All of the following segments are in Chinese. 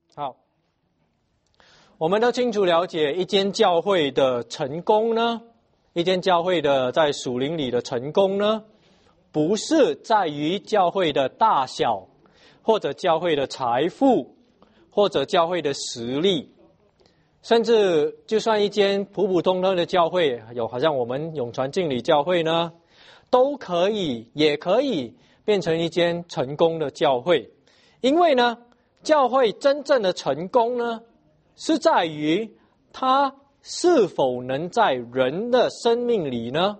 好，我们都清楚了解一间教会的成功呢，一间教会的在属灵里的成功呢，不是在于教会的大小，或者教会的财富，或者教会的实力，甚至就算一间普普通通的教会，好像我们永传敬礼教会呢，都可以，也可以变成一间成功的教会。因为呢，教会真正的成功呢，是在于它是否能在人的生命里呢，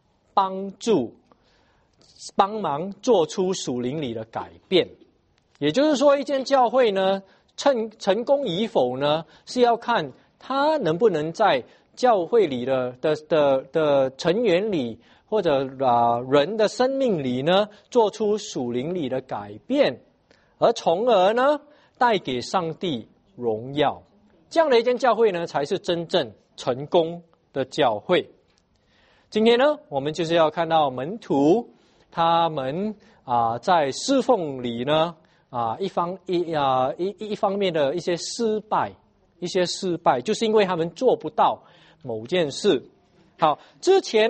帮忙做出属灵里的改变。也就是说，一间教会呢，成功与否呢，是要看它能不能在教会里的成员里，或者人的生命里呢，做出属灵里的改变，而从而呢，带给上帝荣耀。这样的一间教会呢，才是真正成功的教会。今天呢，我们就是要看到门徒他们在侍奉里呢，一方面的一些失败，就是因为他们做不到某件事。好，之前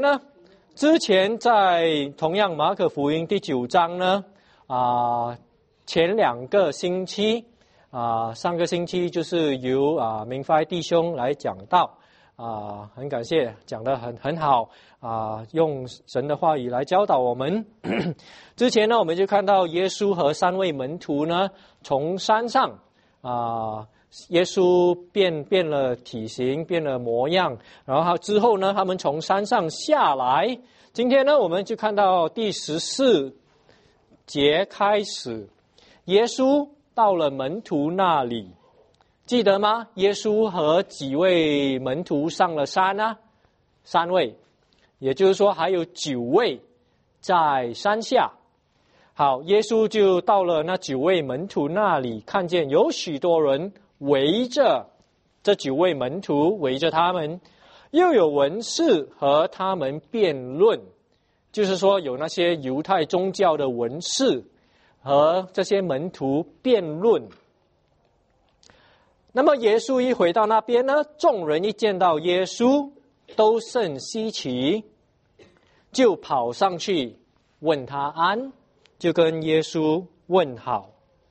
在同样马可福音第9章呢，前2个星期，上个星期就是由明发弟兄来讲道，很感谢，讲得很好，用神的话语来教导我们。之前呢，我们就看到耶稣和3位门徒呢，从山上，耶稣变了体型，变了模样，然后之后呢，他们从山上下来。今天呢，我们就看到第14节开始，耶稣到了门徒那里，记得吗？耶稣和几位门徒上了山啊？3位，也就是说还有9位在山下。好，耶稣就到了那9位门徒那里，看见有许多人围着这9位门徒，围着他们，又有文士和他们辩论，就是说有那些犹太宗教的文士和这些门徒辩论。那么耶稣一回到那边呢，众人一见到耶稣都甚稀奇，就跑上去问他安，就跟耶稣问好。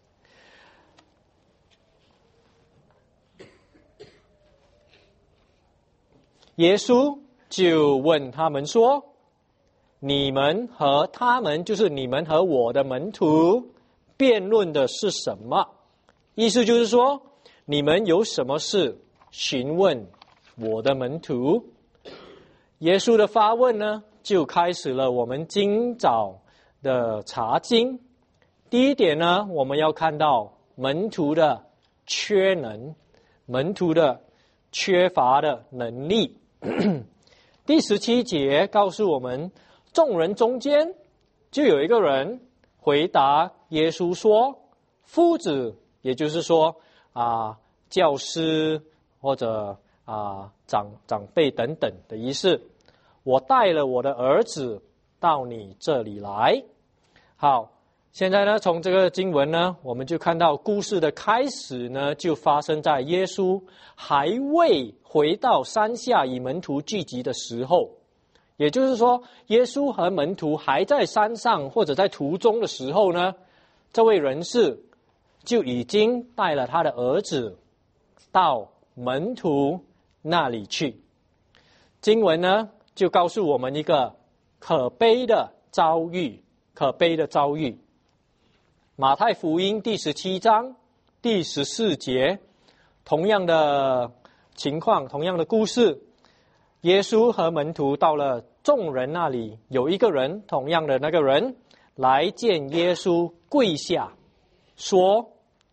耶稣就问他们说，你们和他们，就是你们和我的门徒辩论的是什么？意思就是说，你们有什么事询问我的门徒？耶稣的发问呢，就开始了我们今早的查经。第一点呢，我们要看到门徒的缺能，门徒的缺乏的能力。第17节告诉我们，众人中间就有一个人回答耶稣说，夫子，也就是说教师或者长辈等等的意思，我带了我的儿子到你这里来。好，现在呢，从这个经文呢，我们就看到故事的开始呢，就发生在耶稣还未回到山下与门徒聚集的时候。也就是说，耶稣和门徒还在山上或者在途中的时候呢，这位人士就已经带了他的儿子到门徒那里去。经文呢，就告诉我们一个可悲的遭遇。马太福音第17章第14节，同样的情况，同样的故事，耶稣和门徒到了众人那里，有一个人，同样的那个人来见耶稣，跪下说，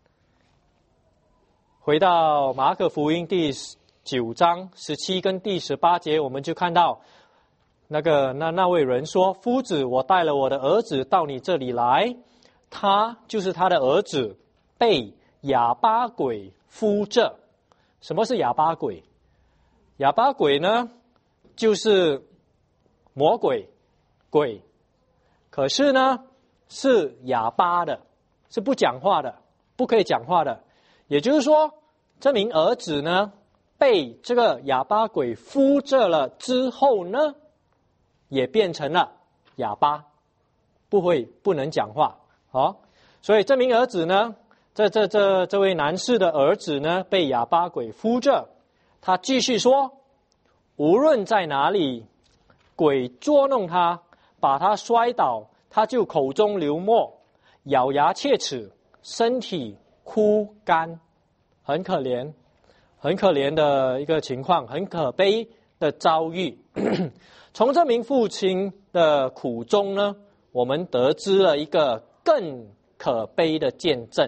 回到马可福音第9章17跟第18节，我们就看到那位人说，夫子，我带了我的儿子到你这里来，他就是他的儿子被哑巴鬼附着。什么是哑巴鬼？哑巴鬼呢，就是魔鬼可是呢是哑巴的，是不讲话的，不可以讲话的。 也就是说，这名儿子呢，被这个哑巴鬼附着了之后呢，也变成了哑巴，不能讲话。所以这名儿子呢，这位男士的儿子呢，被哑巴鬼附着，他继续说，无论在哪里，鬼捉弄他，把他摔倒，他就口中流沫，咬牙切齿，身体枯干，很可怜，很可怜的一个情况，很可悲的遭遇。从这名父亲的苦中呢，我们得知了一个更可悲的见证。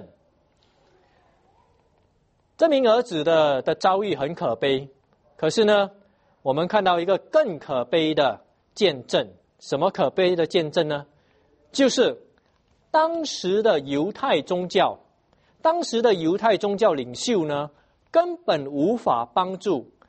这名儿子的遭遇很可悲，可是呢，我们看到一个更可悲的见证。什么可悲的见证呢？就是当时的犹太宗教领袖呢，根本无法帮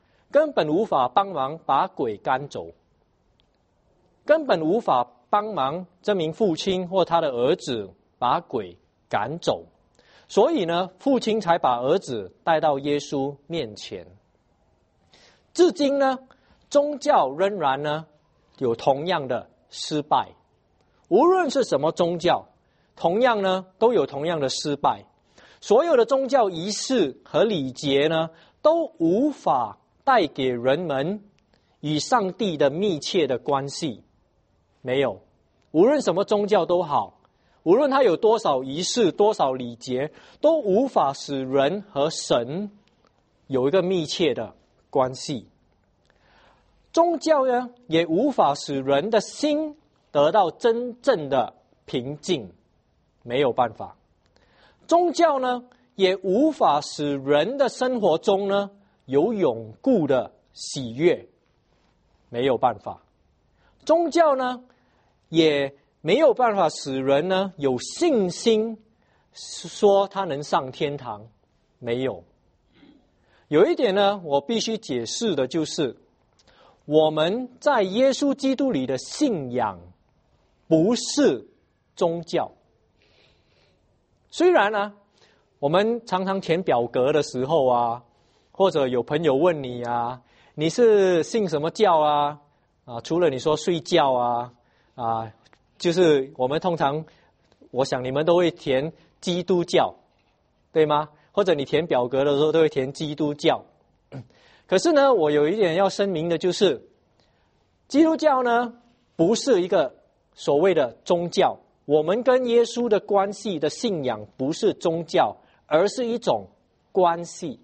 忙把鬼赶走，根本无法帮忙这名父亲或他的儿子把鬼赶走。所以呢，父亲才把儿子带到耶稣面前。至今呢，宗教仍然呢有同样的失败，无论是什么宗教，同样呢都有同样的失败。所有的宗教仪式和礼节呢，都无法带给人们与上帝的密切的关系。没有，无论什么宗教都好，无论它有多少仪式、多少礼节，都无法使人和神有一个密切的关系。宗教呢，也无法使人的心得到真正的平静，没有办法。宗教呢，也无法使人的生活中呢有永固的喜悦，没有办法。宗教呢，也没有办法使人呢有信心，说他能上天堂，没有。有一点呢，我必须解释的就是，我们在耶稣基督里的信仰不是宗教。虽然呢，我们常常填表格的时候啊，或者有朋友问你啊，你是信什么教啊？除了你说睡觉啊，就是我们通常，我想你们都会填基督教，对吗？或者你填表格的时候都会填基督教。可是呢，我有一点要声明的就是，基督教呢不是一个所谓的宗教。我们跟耶稣的关系的信仰不是宗教，而是一种关系。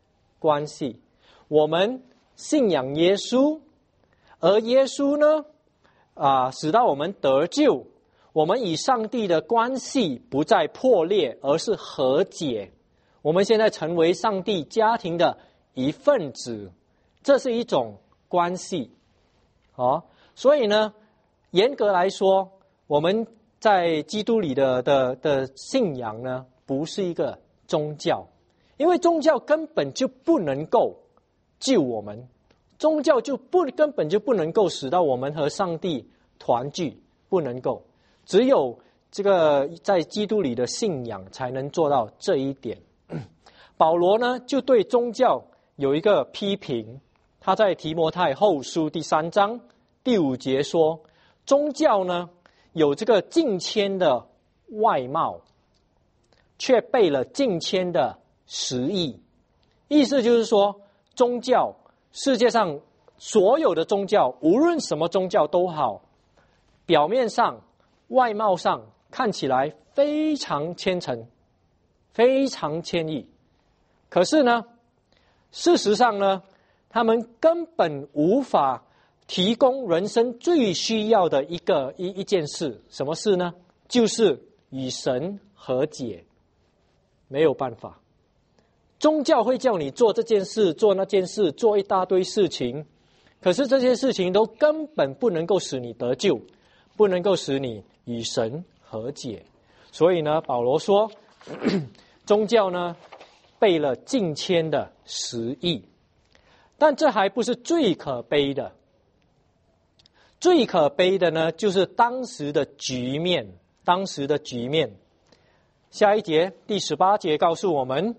我们信仰耶稣，而耶稣呢，使到我们得救。我们与上帝的关系不再破裂，而是和解。我们现在成为上帝家庭的一份子，这是一种关系。所以呢，严格来说，我们在基督里的信仰呢，不是一个宗教，因为宗教根本就不能够救我们，宗教根本就不能够使到我们和上帝团聚，不能够，只有这个在基督里的信仰才能做到这一点。保罗呢，就对宗教有一个批评，他在提摩太后书第3章第5节说，宗教呢有这个敬谦的外貌，却背了敬谦的实意。意思就是说，宗教，世界上所有的宗教，无论什么宗教都好，表面上、外貌上看起来非常虔诚，非常谦抑。可是呢，事实上呢，他们根本无法提供人生最需要的一件事。什么事呢？就是与神和解。没有办法，宗教会叫你做这件事，做那件事，做一大堆事情，可是这些事情都根本不能够使你得救，不能够使你与神和解。所以呢，保罗说宗教呢背了敬谦的实意。但这还不是最可悲的，最可悲的呢，就是当时的局面。下一节第18节告诉我们，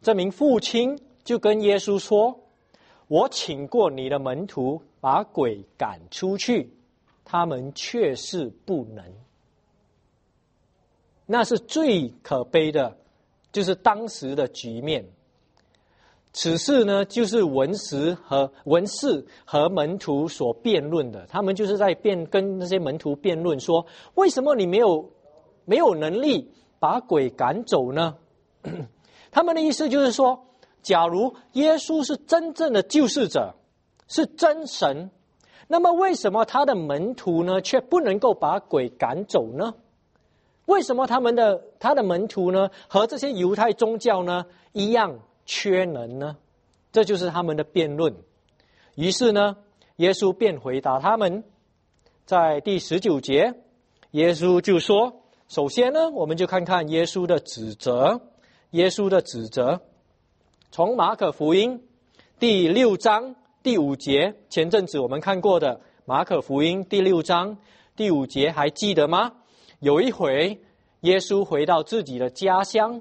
这名父亲就跟耶稣说：我请过你的门徒把鬼赶出去，他们却是不能。那是最可悲的，就是当时的局面。此事呢，就是文士和门徒所辩论的。他们就是在跟那些门徒辩论说：为什么你没有能力把鬼赶走呢？他们的意思就是说，假如耶稣是真正的救世者，是真神，那么为什么他的门徒呢却不能够把鬼赶走呢？为什么他的门徒呢和这些犹太宗教呢一样缺能呢？这就是他们的辩论。于是呢，耶稣便回答他们，在第19节，耶稣就说，首先呢，我们就看看耶稣的指责。耶稣的指责从马可福音第6章第5节，前阵子我们看过的马可福音第6章第5节，还记得吗？有一回耶稣回到自己的家乡，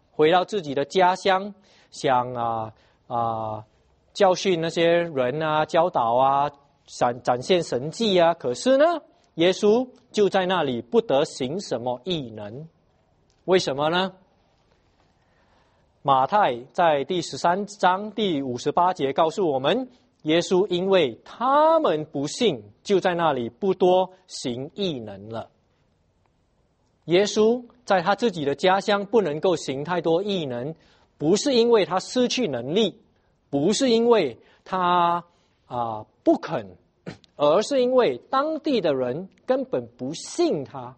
想教训那些人啊，教导啊，展现神迹啊。可是呢，耶稣就在那里不得行什么异能。为什么呢？马太在第13章第58节告诉我们，耶稣因为他们不信，就在那里不多行异能了。耶稣在他自己的家乡不能够行太多异能，不是因为他失去能力，不是因为他不肯，而是因为当地的人根本不信他，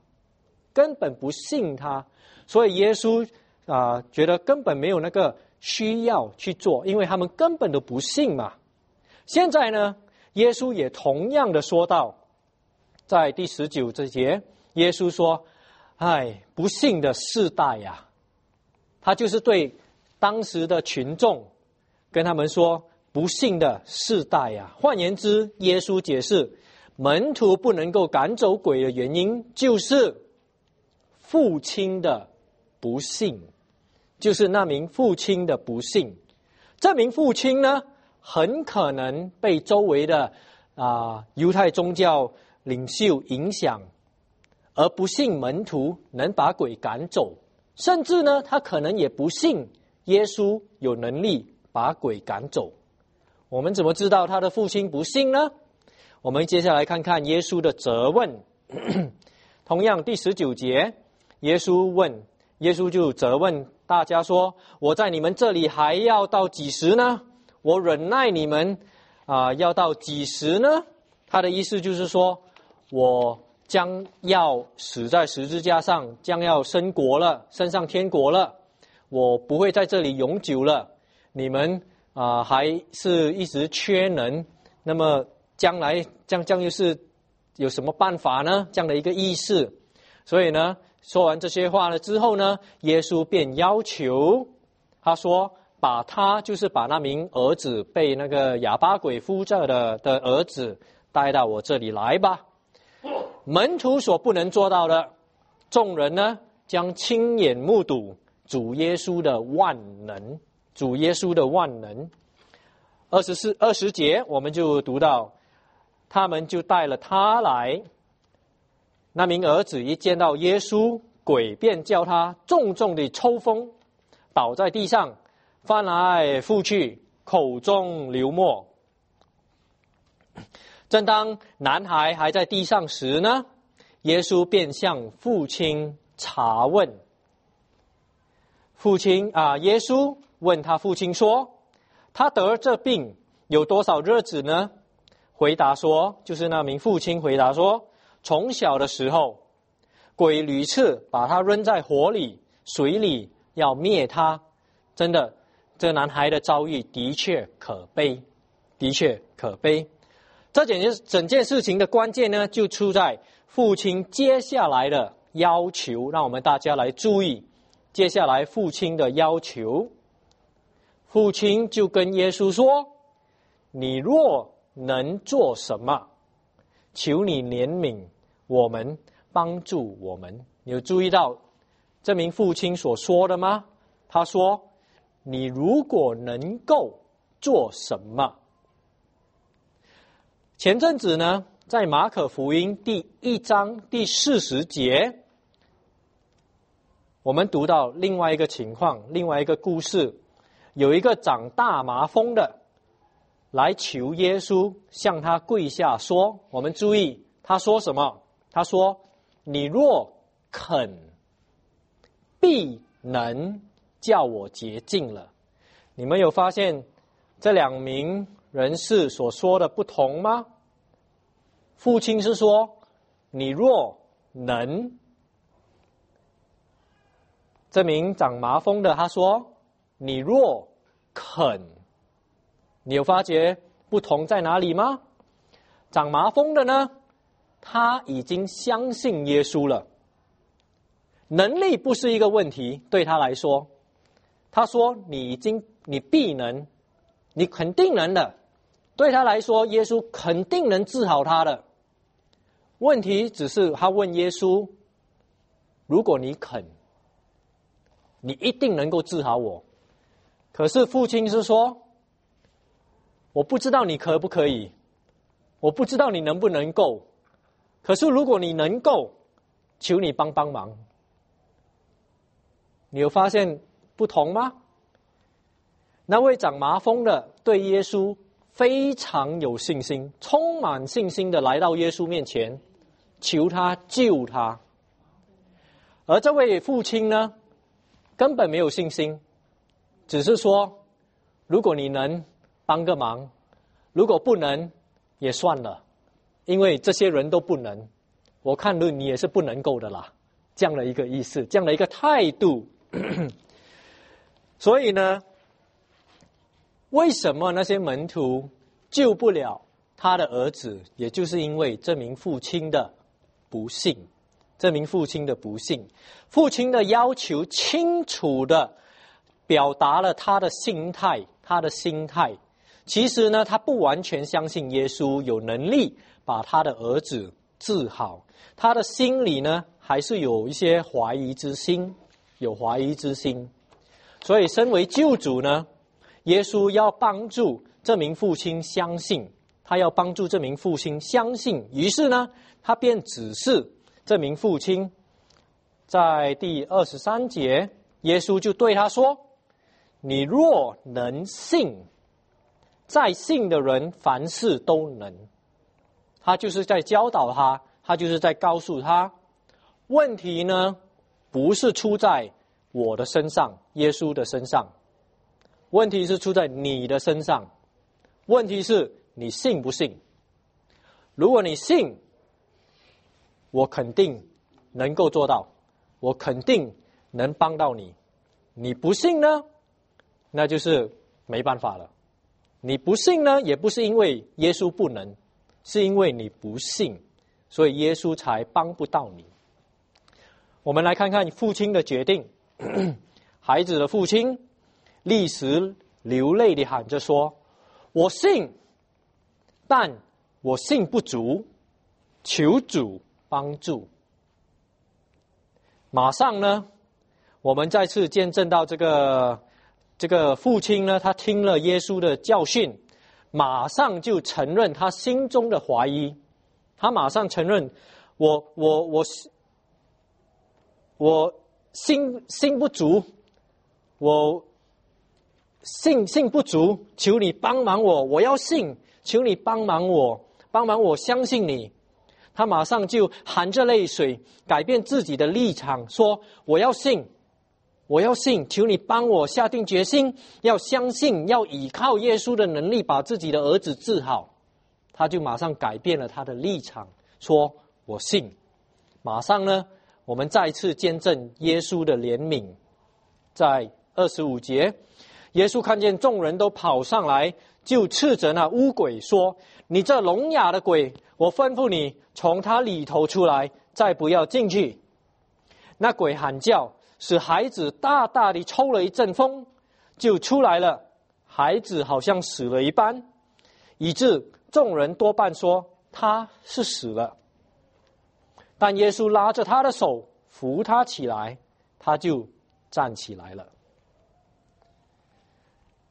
所以耶稣觉得根本没有那个需要去做，因为他们根本都不信嘛。现在呢，耶稣也同样的说到，在第19节，耶稣说：不信的世代呀！他就是对当时的群众跟他们说，不信的世代呀。换言之，耶稣解释门徒不能够赶走鬼的原因，就是父亲的不信，就是那名父亲的不信。这名父亲呢，很可能被周围的犹太宗教领袖影响，而不信门徒能把鬼赶走，甚至呢，他可能也不信耶稣有能力把鬼赶走。我们怎么知道他的父亲不信呢？我们接下来看看耶稣的责问。同样第19节，耶稣就责问大家说：我在你们这里还要到几时呢？我忍耐你们要到几时呢？他的意思就是说，我将要死在十字架上，将要升上天国了，我不会在这里永久了，你们还是一直缺能，那么将来将又是有什么办法呢？这样的一个意思。所以呢，说完这些话了之后呢，耶稣便要求他说，把那名儿子被那个哑巴鬼附着的儿子带到我这里来吧。门徒所不能做到的，众人呢将亲眼目睹主耶稣的万能。20节我们就读到，他们就带了他来。那名儿子一见到耶稣，鬼便叫他重重地抽风，倒在地上，翻来覆去，口中流沫。正当男孩还在地上时呢，耶稣便向父亲查问。耶稣问他父亲说，他得这病有多少日子呢？就是那名父亲回答说，从小的时候，鬼屡次把他扔在火里、水里，要灭他。真的，这男孩的遭遇的确可悲。整件事情的关键呢，就出在父亲接下来的要求，让我们大家来注意。接下来父亲的要求，父亲就跟耶稣说，你若能做什么，求你怜悯我们，帮助我们。你有注意到这名父亲所说的吗？他说， 你如果能够做什么？前阵子呢，在马可福音第1章第40节，我们读到另外一个情况，另外一个故事，有一个长大麻风的来求耶稣，向他跪下说，我们注意他说什么？他说，你若肯，必能叫我洁净了。你们有发现这2名人士所说的不同吗？父亲是说，你若能。这名长麻风的他说，你若肯。你有发觉不同在哪里吗？长麻风的呢，他已经相信耶稣了，能力不是一个问题，对他来说，他说你必能，你肯定能的，对他来说，耶稣肯定能治好他的。问题只是他问耶稣，如果你肯，你一定能够治好我。可是父亲是说，我不知道你可不可以，我不知道你能不能够，可是如果你能够，求你帮帮忙。你有发现不同吗？那位长麻风的对耶稣非常有信心，充满信心的来到耶稣面前，求他救他。而这位父亲呢，根本没有信心，只是说，如果你能帮个忙，如果不能也算了，因为这些人都不能，我看论你也是不能够的啦，这样的一个意思，这样的一个态度。所以呢，为什么那些门徒救不了他的儿子，也就是因为这名父亲的不信。这名父亲的不信，父亲的要求清楚的表达了他的心态。其实呢，他不完全相信耶稣有能力把他的儿子治好，他的心里呢还是有一些怀疑之心，所以身为救主呢，耶稣要帮助这名父亲相信，于是呢，他便指示这名父亲，在第23节，耶稣就对他说，你若能信，在信的人凡事都能。他就是在教导他，他就是在告诉他，问题呢不是出在我的身上，耶稣的身上，问题是出在你的身上，问题是你信不信。如果你信，我肯定能够做到，我肯定能帮到你。你不信呢，那就是没办法了。你不信呢，也不是因为耶稣不能，是因为你不信，所以耶稣才帮不到你。我们来看看父亲的决定。孩子的父亲立时流泪地喊着说，我信，但我信不足，求主帮助。马上呢，我们再次见证到这个父亲呢，他听了耶稣的教训，马上就承认他心中的怀疑，他马上承认，我信不足，我信不足，求你帮忙我，我要信，求你帮忙我相信你。他马上就含着泪水改变自己的立场，说我要信，求你帮我下定决心，要相信，要依靠耶稣的能力把自己的儿子治好。他就马上改变了他的立场，说我信。马上呢，我们再次见证耶稣的怜悯。在25节，耶稣看见众人都跑上来，就斥责那污鬼说，你这聋哑的鬼，我吩咐你从他里头出来，再不要进去。那鬼喊叫，使孩子大大地抽了一阵风，就出来了，孩子好像死了一般，以致众人多半说他是死了。但耶稣拉着他的手，扶他起来，他就站起来了。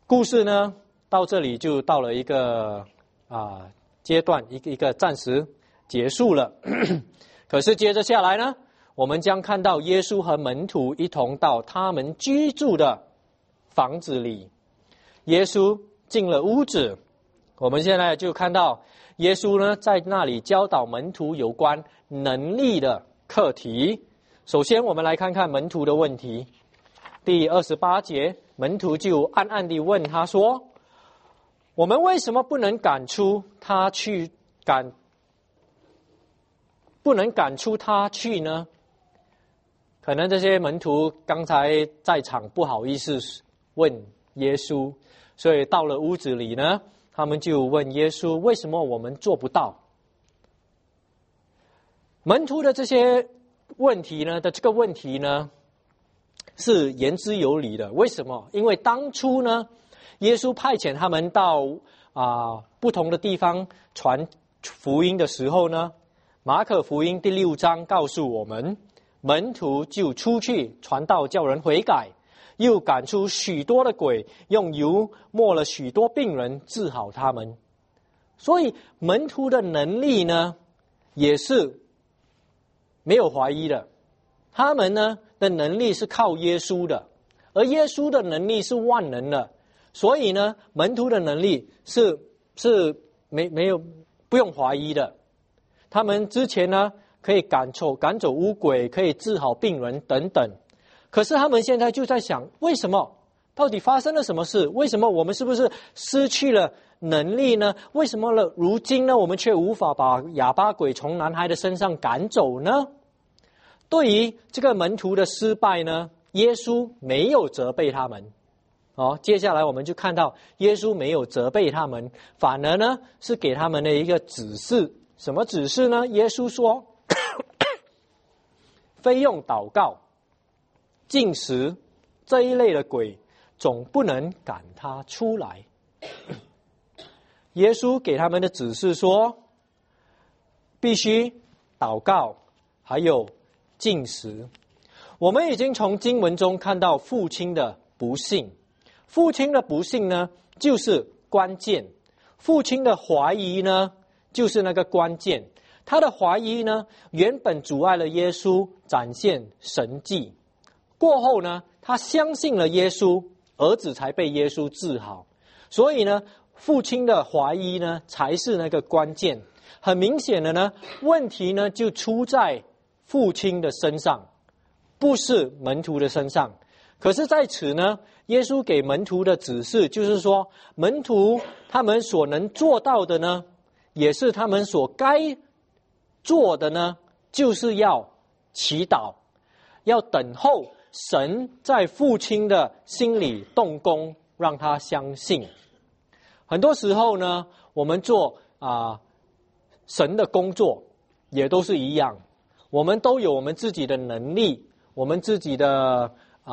故事呢到这里就到了一个阶段，一个暂时结束了。可是接着下来呢，我们将看到耶稣和门徒一同到他们居住的房子里。耶稣进了屋子，我们现在就看到耶稣呢在那里教导门徒有关能力的课题。首先我们来看看门徒的问题。第28节，门徒就暗暗地问他说，我们为什么不能赶出他去呢？可能这些门徒刚才在场不好意思问耶稣，所以到了屋子里呢，他们就问耶稣，为什么我们做不到？门徒的这些问题呢是言之有理的。为什么？因为当初呢，耶稣派遣他们到不同的地方传福音的时候呢，马可福音第6章告诉我们，门徒就出去传道，叫人悔改，又赶出许多的鬼，用油抹了许多病人，治好他们。所以门徒的能力呢也是没有怀疑的，他们呢的能力是靠耶稣的，而耶稣的能力是万能的，所以呢门徒的能力是没有不用怀疑的。他们之前呢可以赶走污鬼，可以治好病人等等。可是他们现在就在想，为什么？到底发生了什么事？为什么我们是不是失去了能力呢？为什么如今呢我们却无法把哑巴鬼从男孩的身上赶走呢？对于这个门徒的失败呢，耶稣没有责备他们。接下来我们就看到耶稣没有责备他们，反而呢是给他们的一个指示。什么指示呢？耶稣说非用祷告禁食这一类的鬼总不能赶他出来。耶稣给他们的指示说，必须祷告还有禁食。我们已经从经文中看到父亲的不幸，父亲的不幸呢就是关键，父亲的怀疑呢就是那个关键。他的怀疑呢原本阻碍了耶稣展现神迹，过后呢他相信了耶稣，儿子才被耶稣治好。所以呢父亲的怀疑呢才是那个关键。很明显的呢，问题呢就出在父亲的身上，不是门徒的身上。可是在此呢，耶稣给门徒的指示就是说，门徒他们所能做到的呢，也是他们所该做的呢，就是要祈祷，要等候神在父亲的心里动工，让他相信。很多时候呢，我们做神的工作也都是一样，我们都有我们自己的能力，我们自己的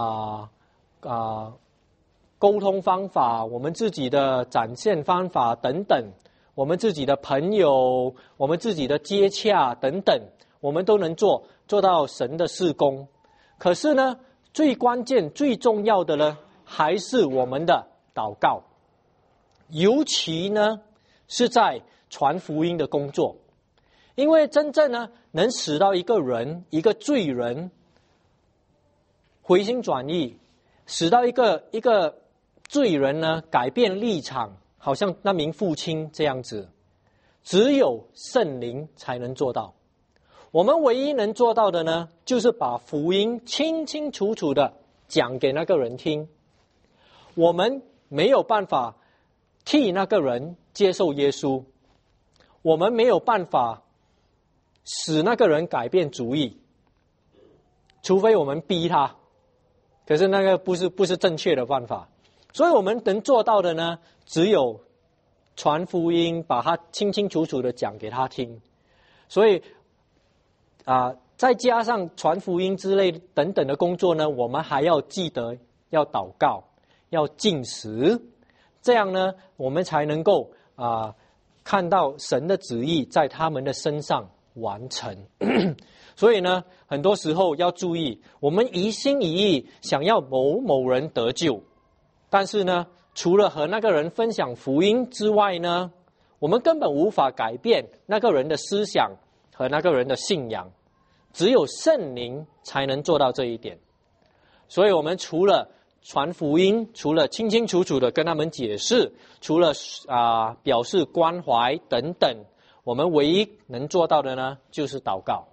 沟通方法，我们自己的展现方法等等，我们自己的朋友，我们自己的接洽等等，我们都能做到神的事工。可是呢，最关键最重要的呢，还是我们的祷告，尤其呢是在传福音的工作。因为真正呢能使到一个人，一个罪人回心转意，使到一个罪人呢改变立场，好像那名父亲这样子，只有圣灵才能做到。我们唯一能做到的呢，就是把福音清清楚楚的讲给那个人听。我们没有办法替那个人接受耶稣，我们没有办法使那个人改变主意，除非我们逼他。可是那个不是正确的办法。所以我们能做到的呢，只有传福音，把它清清楚楚的讲给他听。所以再加上传福音之类等等的工作呢，我们还要记得要祷告，要禁食，这样呢我们才能够看到神的旨意在他们的身上完成。所以呢很多时候要注意，我们一心一意想要某人得救，但是呢除了和那个人分享福音之外呢，我们根本无法改变那个人的思想和那个人的信仰，只有圣灵才能做到这一点。所以我们除了传福音，除了清清楚楚的跟他们解释，除了表示关怀等等，我们唯一能做到的呢，就是祷告，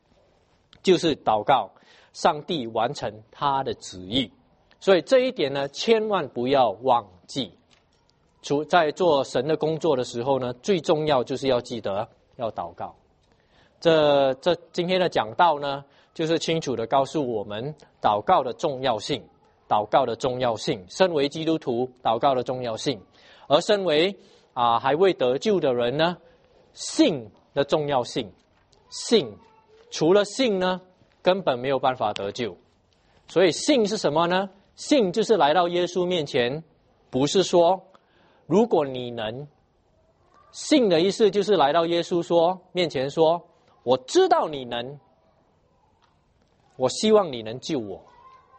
上帝完成他的旨意。所以这一点呢，千万不要忘记。在做神的工作的时候呢，最重要就是要记得要祷告。这今天的讲道呢，就是清楚的告诉我们祷告的重要性，身为基督徒祷告的重要性，而身为还未得救的人呢，信的重要性。除了信呢，根本没有办法得救。所以信是什么呢？信就是来到耶稣面前，不是说如果你能。信的意思就是来到耶稣面前说，我知道你能，我希望你能救我。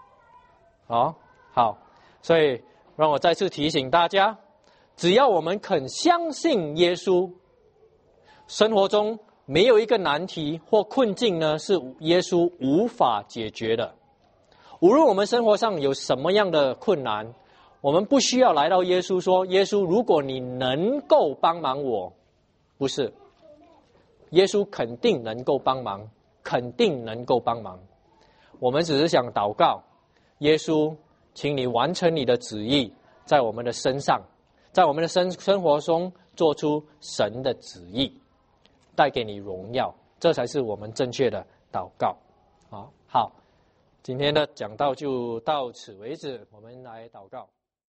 好，所以让我再次提醒大家，只要我们肯相信耶稣，生活中没有一个难题或困境呢，是耶稣无法解决的。无论我们生活上有什么样的困难，我们不需要来到耶稣说，耶稣，如果你能够帮忙我，不是，耶稣肯定能够帮忙，我们只是想祷告，耶稣，请你完成你的旨意，在我们的身上，在我们的生活中做出神的旨意，带给你荣耀，这才是我们正确的祷告。好，今天的讲道就到此为止，我们来祷告。